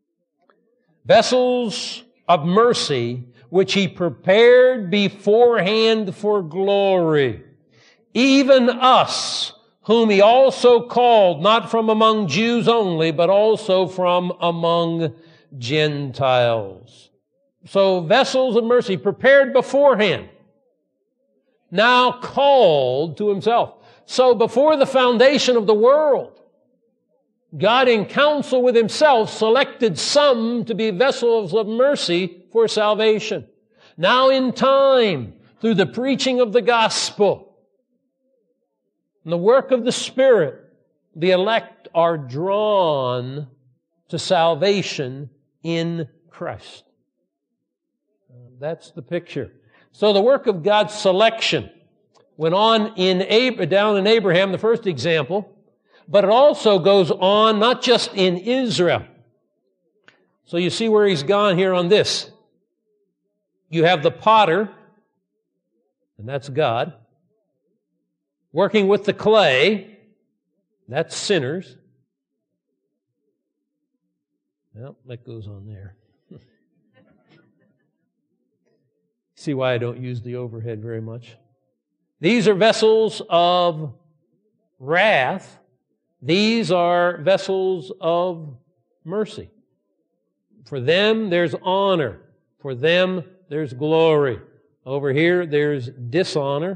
Speaker 1: Vessels of mercy, which He prepared beforehand for glory, even us, whom He also called, not from among Jews only, but also from among Gentiles. So vessels of mercy prepared beforehand, now called to Himself. So before the foundation of the world, God in counsel with Himself selected some to be vessels of mercy for salvation. Now in time, through the preaching of the gospel and the work of the Spirit, the elect are drawn to salvation in Christ. That's the picture. So the work of God's selection went on in Ab- down in Abraham, the first example, but it also goes on not just in Israel. So you see where He's gone here on this. You have the potter, and that's God, working with the clay, that's sinners. Well, that goes on there. See why I don't use the overhead very much. These are vessels of wrath. These are vessels of mercy. For them, there's honor. For them, there's glory. Over here, there's dishonor.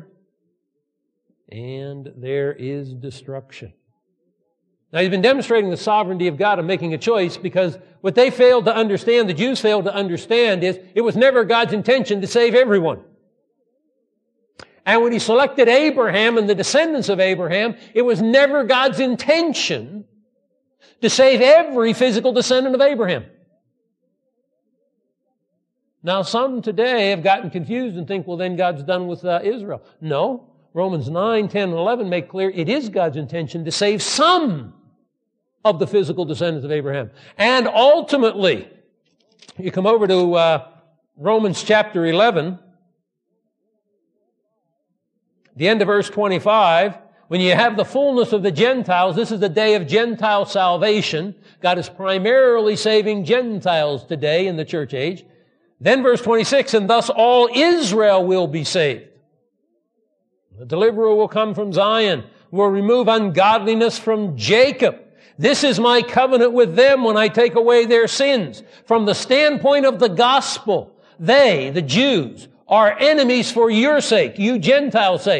Speaker 1: And there is destruction. Now, He's been demonstrating the sovereignty of God in making a choice, because what they failed to understand, the Jews failed to understand, is it was never God's intention to save everyone. And when He selected Abraham and the descendants of Abraham, it was never God's intention to save every physical descendant of Abraham. Now, some today have gotten confused and think, well, then God's done with uh, Israel. No. Romans nine, ten, and eleven make clear it is God's intention to save some of the physical descendants of Abraham. And ultimately, you come over to uh, Romans chapter eleven, the end of verse twenty-five, when you have the fullness of the Gentiles, this is the day of Gentile salvation. God is primarily saving Gentiles today in the church age. Then verse twenty-six, and thus all Israel will be saved. The deliverer will come from Zion, will remove ungodliness from Jacob. This is my covenant with them when I take away their sins. From the standpoint of the gospel, they, the Jews, are enemies for your sake, you Gentiles' sake.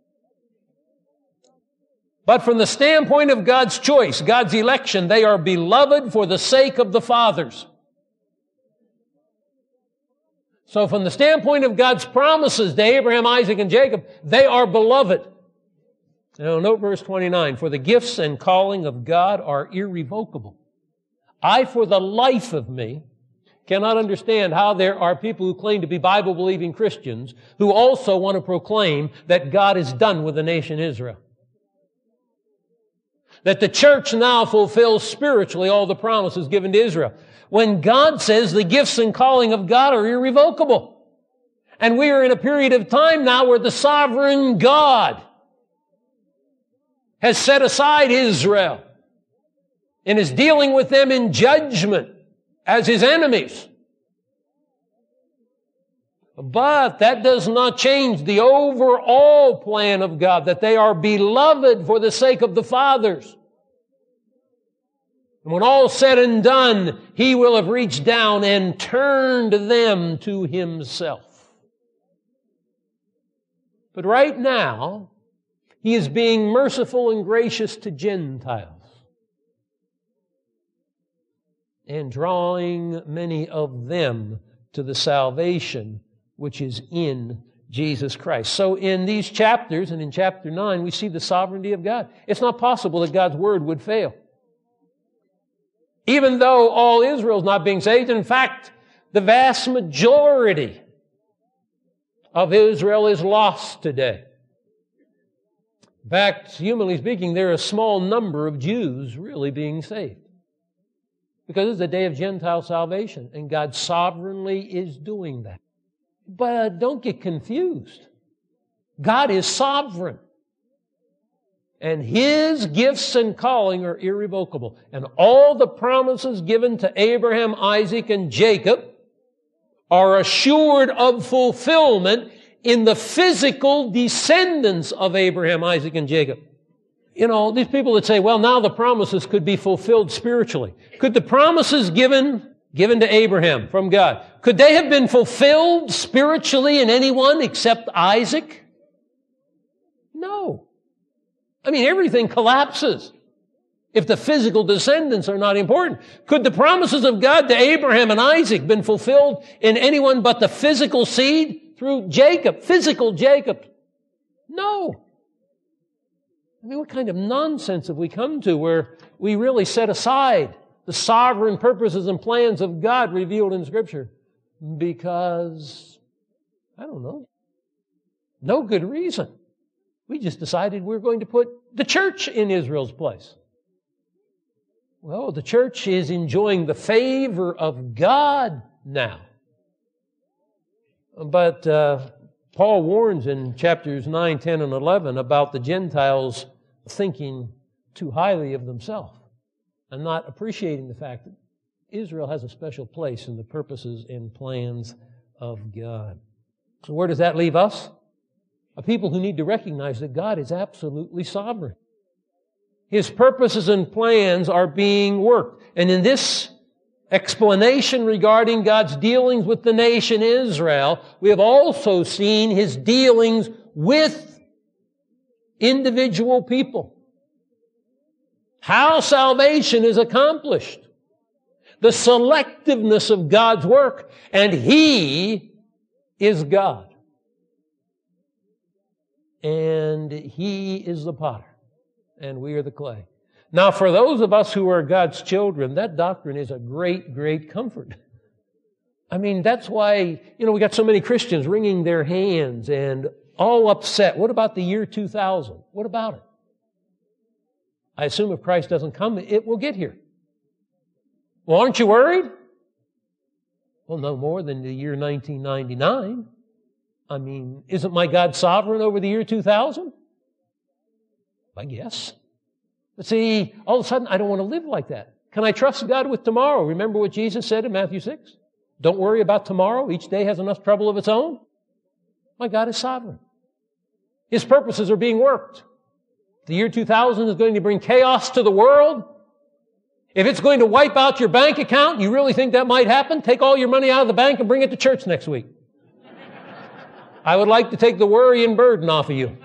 Speaker 1: But from the standpoint of God's choice, God's election, they are beloved for the sake of the fathers. So from the standpoint of God's promises to Abraham, Isaac, and Jacob, they are beloved. Now note verse twenty-nine. For the gifts and calling of God are irrevocable. I, for the life of me, cannot understand how there are people who claim to be Bible-believing Christians who also want to proclaim that God is done with the nation Israel. That the church now fulfills spiritually all the promises given to Israel. When God says the gifts and calling of God are irrevocable. And we are in a period of time now where the sovereign God has set aside Israel and is dealing with them in judgment as His enemies. But that does not change the overall plan of God, that they are beloved for the sake of the fathers. And when all's said and done, He will have reached down and turned them to Himself. But right now, He is being merciful and gracious to Gentiles and drawing many of them to the salvation which is in Jesus Christ. So in these chapters and in chapter nine, we see the sovereignty of God. It's not possible that God's word would fail. Even though all Israel is not being saved, in fact, the vast majority of Israel is lost today. In fact, humanly speaking, there are a small number of Jews really being saved. Because it's the day of Gentile salvation, and God sovereignly is doing that. But don't get confused. God is sovereign. And His gifts and calling are irrevocable. And all the promises given to Abraham, Isaac, and Jacob are assured of fulfillment in the physical descendants of Abraham, Isaac, and Jacob. You know, these people that say, well, now the promises could be fulfilled spiritually. Could the promises given, given to Abraham from God, could they have been fulfilled spiritually in anyone except Isaac? No. I mean, everything collapses if the physical descendants are not important. Could the promises of God to Abraham and Isaac been fulfilled in anyone but the physical seed through Jacob, physical Jacob? No. I mean, what kind of nonsense have we come to where we really set aside the sovereign purposes and plans of God revealed in Scripture? Because, I don't know, no good reason. We just decided we're going to put the church in Israel's place. Well, the church is enjoying the favor of God now. But uh, Paul warns in chapters nine, ten, and eleven about the Gentiles thinking too highly of themselves and not appreciating the fact that Israel has a special place in the purposes and plans of God. So where does that leave us? A people who need to recognize that God is absolutely sovereign. His purposes and plans are being worked. And in this explanation regarding God's dealings with the nation Israel, we have also seen His dealings with individual people. How salvation is accomplished. The selectiveness of God's work. And He is God. And He is the potter. And we are the clay. Now, for those of us who are God's children, that doctrine is a great, great comfort. I mean, that's why, you know, we got so many Christians wringing their hands and all upset. What about the year two thousand? What about it? I assume if Christ doesn't come, it will get here. Well, aren't you worried? Well, no more than the year nineteen ninety-nine. I mean, isn't my God sovereign over the year two thousand? I guess. But see, all of a sudden, I don't want to live like that. Can I trust God with tomorrow? Remember what Jesus said in Matthew six? Don't worry about tomorrow. Each day has enough trouble of its own. My God is sovereign. His purposes are being worked. The year two thousand is going to bring chaos to the world. If it's going to wipe out your bank account, you really think that might happen? Take all your money out of the bank and bring it to church next week. I would like to take the worry and burden off of you.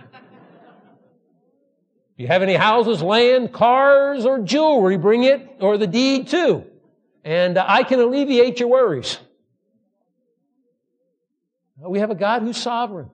Speaker 1: If you have any houses, land, cars, or jewelry, bring it, or the deed too. And I can alleviate your worries. We have a God who's sovereign.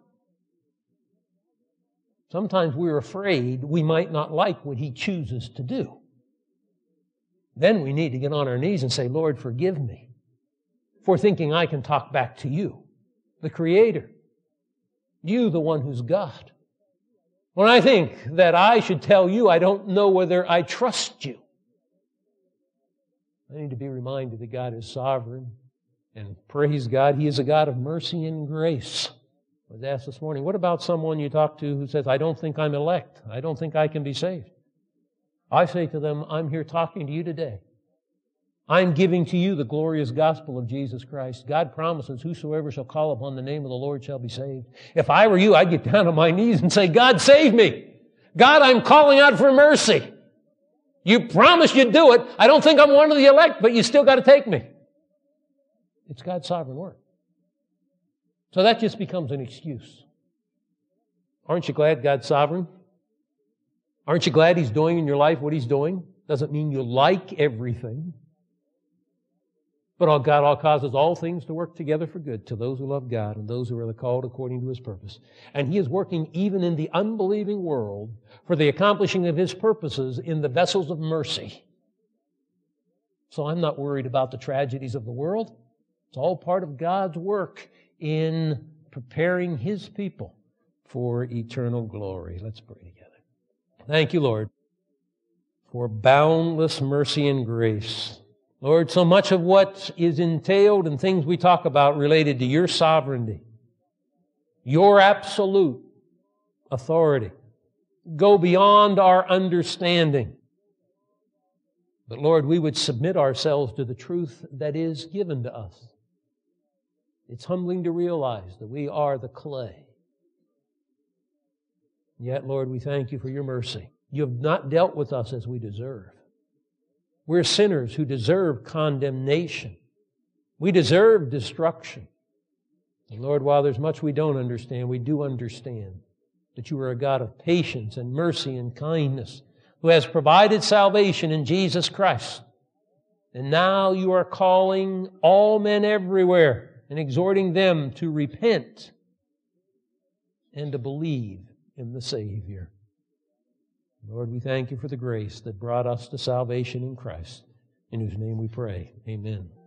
Speaker 1: Sometimes we're afraid we might not like what He chooses to do. Then we need to get on our knees and say, Lord, forgive me for thinking I can talk back to You, the Creator. You, the one who's God. When I think that I should tell You, I don't know whether I trust You. I need to be reminded that God is sovereign. And praise God, He is a God of mercy and grace. I was asked this morning, what about someone you talk to who says, I don't think I'm elect. I don't think I can be saved. I say to them, I'm here talking to you today. I'm giving to you the glorious gospel of Jesus Christ. God promises, whosoever shall call upon the name of the Lord shall be saved. If I were you, I'd get down on my knees and say, God, save me. God, I'm calling out for mercy. You promised you'd do it. I don't think I'm one of the elect, but you still got to take me. It's God's sovereign work. So that just becomes an excuse. Aren't you glad God's sovereign? Aren't you glad He's doing in your life what He's doing? Doesn't mean you like everything. But all God all causes all things to work together for good to those who love God and those who are called according to His purpose. And He is working even in the unbelieving world for the accomplishing of His purposes in the vessels of mercy. So I'm not worried about the tragedies of the world. It's all part of God's work in preparing His people for eternal glory. Let's pray together. Thank You, Lord, for boundless mercy and grace. Lord, so much of what is entailed in things we talk about related to Your sovereignty, Your absolute authority, go beyond our understanding. But Lord, we would submit ourselves to the truth that is given to us. It's humbling to realize that we are the clay. Yet, Lord, we thank You for Your mercy. You have not dealt with us as we deserve. We're sinners who deserve condemnation. We deserve destruction. And Lord, while there's much we don't understand, we do understand that You are a God of patience and mercy and kindness who has provided salvation in Jesus Christ. And now You are calling all men everywhere and exhorting them to repent and to believe in the Savior. Lord, we thank You for the grace that brought us to salvation in Christ, in whose name we pray. Amen.